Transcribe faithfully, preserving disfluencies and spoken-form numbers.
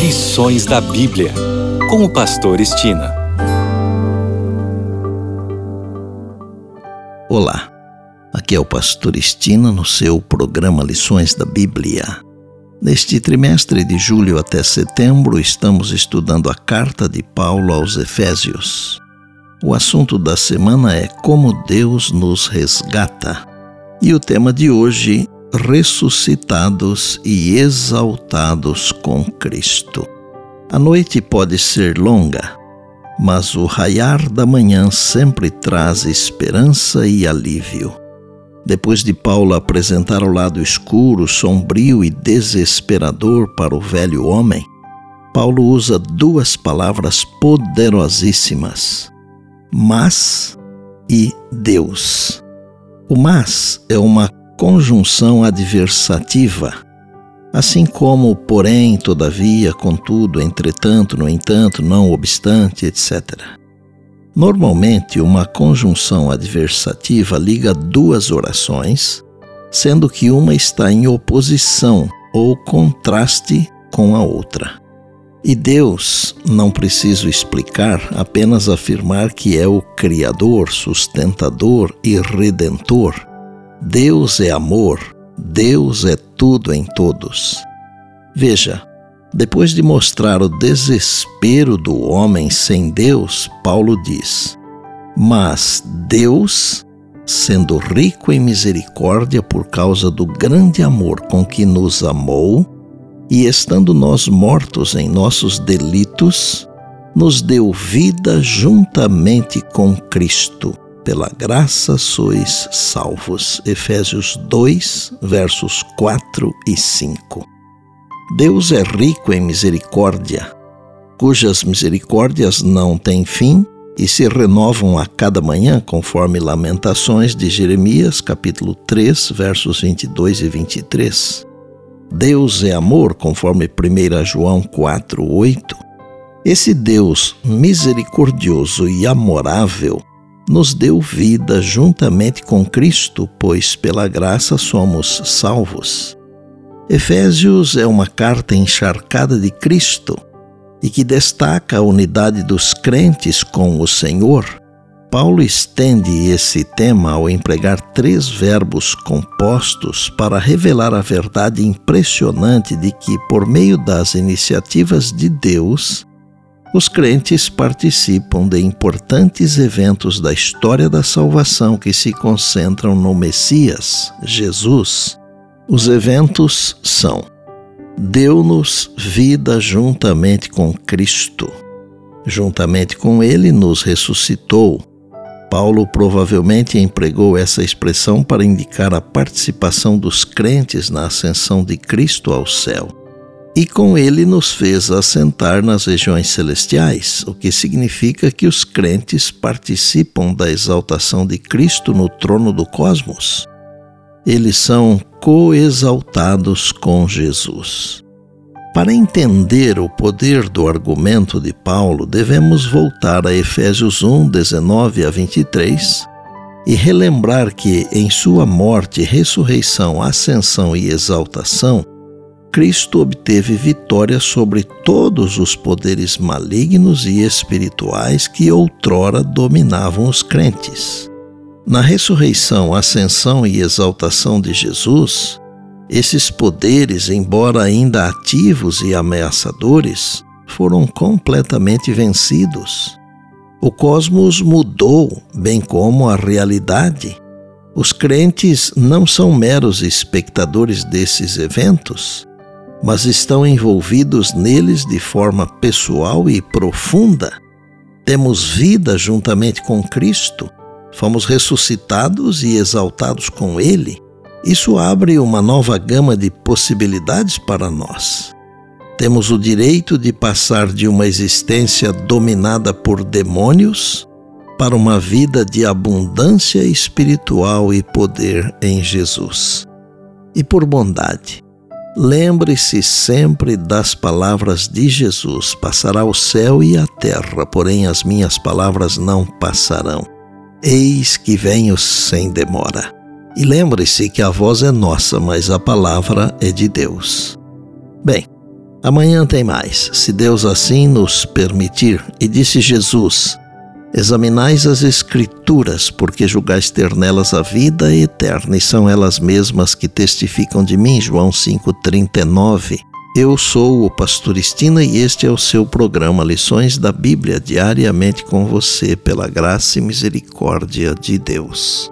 Lições da Bíblia, com o pastor Estina. Olá, aqui é o pastor Estina no seu programa Lições da Bíblia. Neste trimestre de julho até setembro, estamos estudando a carta de Paulo aos Efésios. O assunto da semana é Como Deus nos resgata. E o tema de hoje, ressuscitados e exaltados com Cristo. A noite pode ser longa, mas o raiar da manhã sempre traz esperança e alívio. Depois de Paulo apresentar o lado escuro, sombrio e desesperador para o velho homem, Paulo usa duas palavras poderosíssimas: mas e Deus. O mas é uma conjunção adversativa, assim como porém, todavia, contudo, entretanto, no entanto, não obstante, etcétera. Normalmente, uma conjunção adversativa liga duas orações, sendo que uma está em oposição ou contraste com a outra. E Deus, não preciso explicar, apenas afirmar que é o Criador, sustentador e Redentor. Deus é amor, Deus é tudo em todos. Veja, depois de mostrar o desespero do homem sem Deus, Paulo diz: mas Deus, sendo rico em misericórdia por causa do grande amor com que nos amou, e estando nós mortos em nossos delitos, nos deu vida juntamente com Cristo. Pela graça sois salvos. Efésios dois, versos quatro e cinco. Deus é rico em misericórdia, cujas misericórdias não têm fim e se renovam a cada manhã, conforme Lamentações de Jeremias, capítulo três, versos vinte e dois e vinte e três. Deus é amor, conforme primeira João quatro, oito. Esse Deus misericordioso e amorável nos deu vida juntamente com Cristo, pois pela graça somos salvos. Efésios é uma carta encharcada de Cristo e que destaca a unidade dos crentes com o Senhor. Paulo estende esse tema ao empregar três verbos compostos para revelar a verdade impressionante de que, por meio das iniciativas de Deus, os crentes participam de importantes eventos da história da salvação que se concentram no Messias, Jesus. Os eventos são: deu-nos vida juntamente com Cristo. Juntamente com Ele nos ressuscitou. Paulo provavelmente empregou essa expressão para indicar a participação dos crentes na ascensão de Cristo ao céu. E com ele nos fez assentar nas regiões celestiais, o que significa que os crentes participam da exaltação de Cristo no trono do cosmos. Eles são coexaltados com Jesus. Para entender o poder do argumento de Paulo, devemos voltar a Efésios um, dezenove a vinte e três e relembrar que, em sua morte, ressurreição, ascensão e exaltação, Cristo obteve vitória sobre todos os poderes malignos e espirituais que outrora dominavam os crentes. Na ressurreição, ascensão e exaltação de Jesus, esses poderes, embora ainda ativos e ameaçadores, foram completamente vencidos. O cosmos mudou, bem como a realidade. Os crentes não são meros espectadores desses eventos, mas estão envolvidos neles de forma pessoal e profunda. Temos vida juntamente com Cristo, fomos ressuscitados e exaltados com Ele. Isso abre uma nova gama de possibilidades para nós. Temos o direito de passar de uma existência dominada por demônios para uma vida de abundância espiritual e poder em Jesus. E por bondade, lembre-se sempre das palavras de Jesus: passará o céu e a terra, porém as minhas palavras não passarão. Eis que venho sem demora. E lembre-se que a voz é nossa, mas a palavra é de Deus. Bem, Amanhã tem mais, se Deus assim nos permitir. E disse Jesus: examinais as Escrituras, porque julgais ter nelas a vida eterna, e são elas mesmas que testificam de mim. João cinco, trinta e nove. Eu sou o pastor Estina e este é o seu programa Lições da Bíblia, diariamente com você, pela graça e misericórdia de Deus.